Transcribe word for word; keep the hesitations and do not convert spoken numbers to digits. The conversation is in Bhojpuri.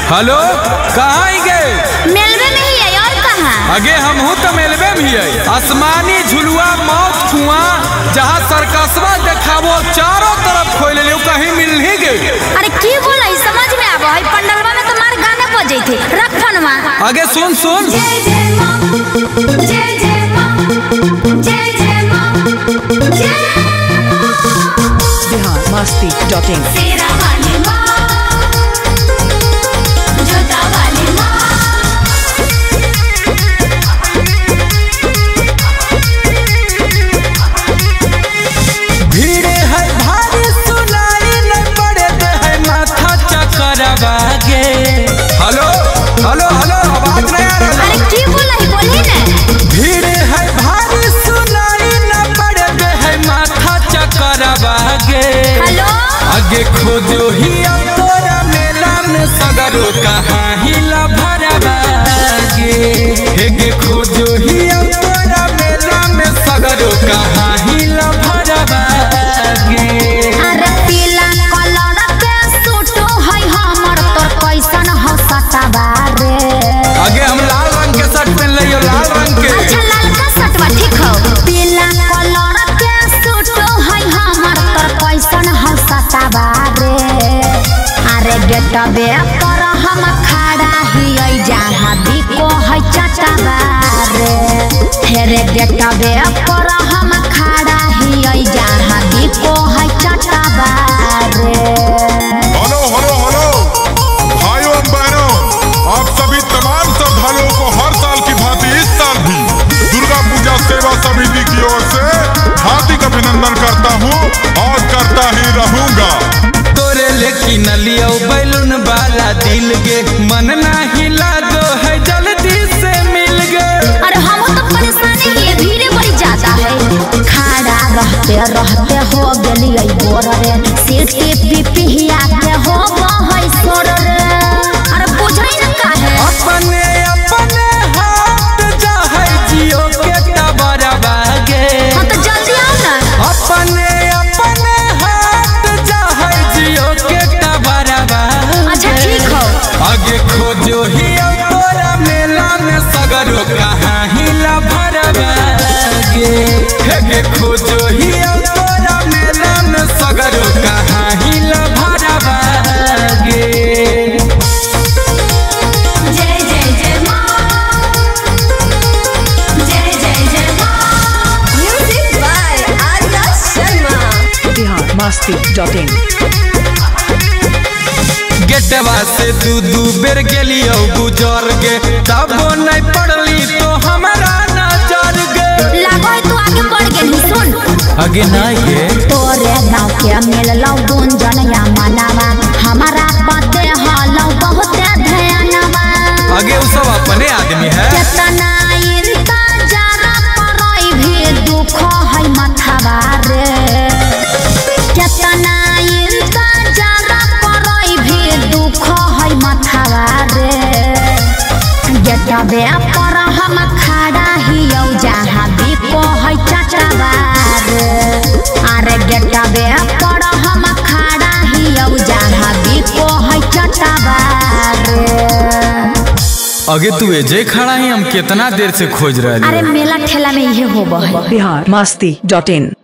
हेलो, कहाँ ही गए? मेलवे में ही है और कहाँ? अगे हम हूँ तो मेलवे में ही है। आसमानी झुलुआ मौत कुआं जहाँ सर्कसवा देखावो चारों तरफ खोल ले कहीं मिल ही गए। अरे की बोला ही समझ में आवा है पंडलवा में तुम्हारे गाने बजे थे रख फोनवा। आगे सुन सुन जय जय मां जय जय मां जय जय मां जय बिहार मस्ती डॉट इन। तेरा वाली मां जोता वाली मां भीड़े है भारी सुनाई न पड़े दे है माथा चकरवा गे। हेलो हेलो हेलो आवाज नहीं आ रहा। अरे की बोला ही बोली ना। भीड़े है भारी सुनाई न पड़े दे है माथा चकरवा गे। हेलो आगे खोजो ही तोरा मेला में सगरो कहाँ हिला भरवा गे। हेगे खोजो ही तोरा मेला में सगरो कहाँ हिला भरवा गे। अरे पीला कलर के सूट है हमर तोर कैसन हो सतावा रे। आगे हम लाल रंग के शर्ट पहन लियो लाल रंग के। अच्छा लाल का शर्टवा ठीक हो। पीला कलर के सूट है हमर तोर कैसन हो सतावा रे। अरे गेटवे पर हम खड़ा ही जहाँ बिको है चटावा रे। फेरे गेटवे पर हम खड़ा ही जहाँ बिको है चटावा रे। हेलो हेलो हेलो भाइयों और बहनों, आप सभी तमाम श्रद्धालुओं को हर साल की भांति इस साल भी दुर्गा पूजा सेवा समिति की ओर से हार्दिक अभिनंदन करता हूँ और करता ही रहूँगा। तोरे लेकिन लियो बैलून वाला दिल गे मन नहीं लागो है जल्दी से मिल गए। अरे हम तो परेशानी ये भीड़ बड़ी ज्यादा है। खड़ा रहते रहते हो गलिए बोर रे। सीट पे पिहिया के हो है सोर रे। अरे बुझाई न का है। अपने अपने हाथ जा है जियो के टबरवा गे। हाँ तो जल्दी आओ ना। अपने अपने हाथ जा है जियो के टबरवा। अच्छा ठीक हो। आगे खोजो ही तोरा मेला में सगरो कहाँ हिला भरवा गे। हेगे खोजो ही तोरा मेला में सगरो कहाँ हिला भरवा गे। जय जय जय मां जय जय जय मां। Music by Arya Sharma. Bihar Masti dot in. गेटवा से दू दू बेर गेलियो गुजर गे तबो नहीं पड़ली तो हमारा नजर गे। लागो है तू आगे बढ़ गेली सुन। आगे नहीं गे तोरे गाँव के मिललौ गुंजन या मनावा हमारा बाते हालौ बहुत ध्यानवा। आगे उ सब अपने आदमी है। केतना इंतजार करई भी दुख है मथवा रे। केतना इंतजार करई भी दुख है मथवा रे। गेटवे पर हम खड़ा ही जहाँ बिको है चटवा रे। अरे गेटवे पर हम खड़ा ही जहाँ बिको है चटवा रे। आगे तू एजे खड़ा ही हम कितना देर से खोज रहे। अरे मेला ठेला में ये होबो है। बिहार मस्ती डॉट इन।